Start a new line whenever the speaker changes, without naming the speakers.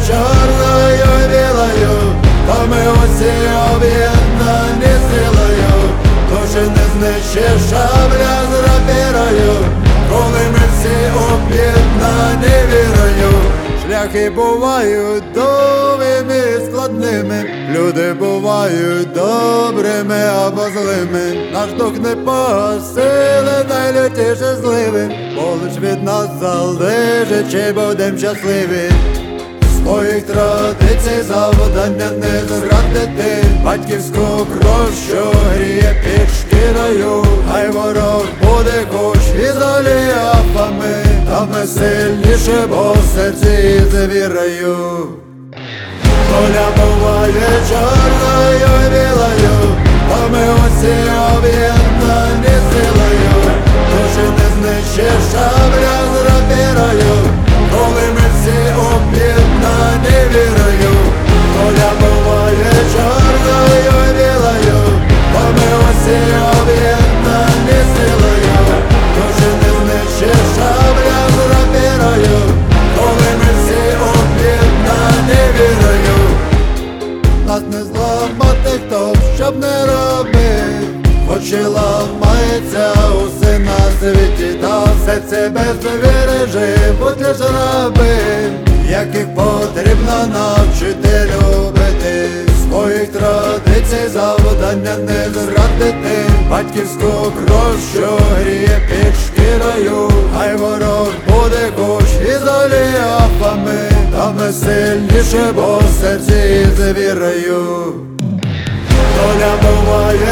чорною і білою, то ми усі об'єднані силою, душі не знищить шабля з рапірою, коли ми всі об'єднані вірою. Шляхи бувають довгими і складними, люди бувають добрими або злими. Наш дух не погасили найлютіше зливи, бо лиш від нас залежить, чи будем щасливі. Своїх традицій завдання не зрадити, батьківську кров, що гріє під шкірою. Хай ворог буде хоч із оліафами, та ми сильніше, бо в серці з вірою. Доля буває чорною і білою, та ми усі об'єднані силою, душі не знищить шабля з рапірою, коли ми всі об'єднані вірою. Доля буває чорною і білою, та ми усі об'єднані силою, душі не знищить шабля з рапірою, коли ми всі об'єднані вірою. Нас не зламати, хто б щоб не робив, хоч і ламається усе на світі, та все це без віри живуть лиш раби, яких потрібно навчити любити. Своїх традицій завдання не зрадити, батьківську кров, що гріє під шкірою. Хай ворог буде хоч із оліафами, та ми сильніше, бо в серці з вірою. Доля буває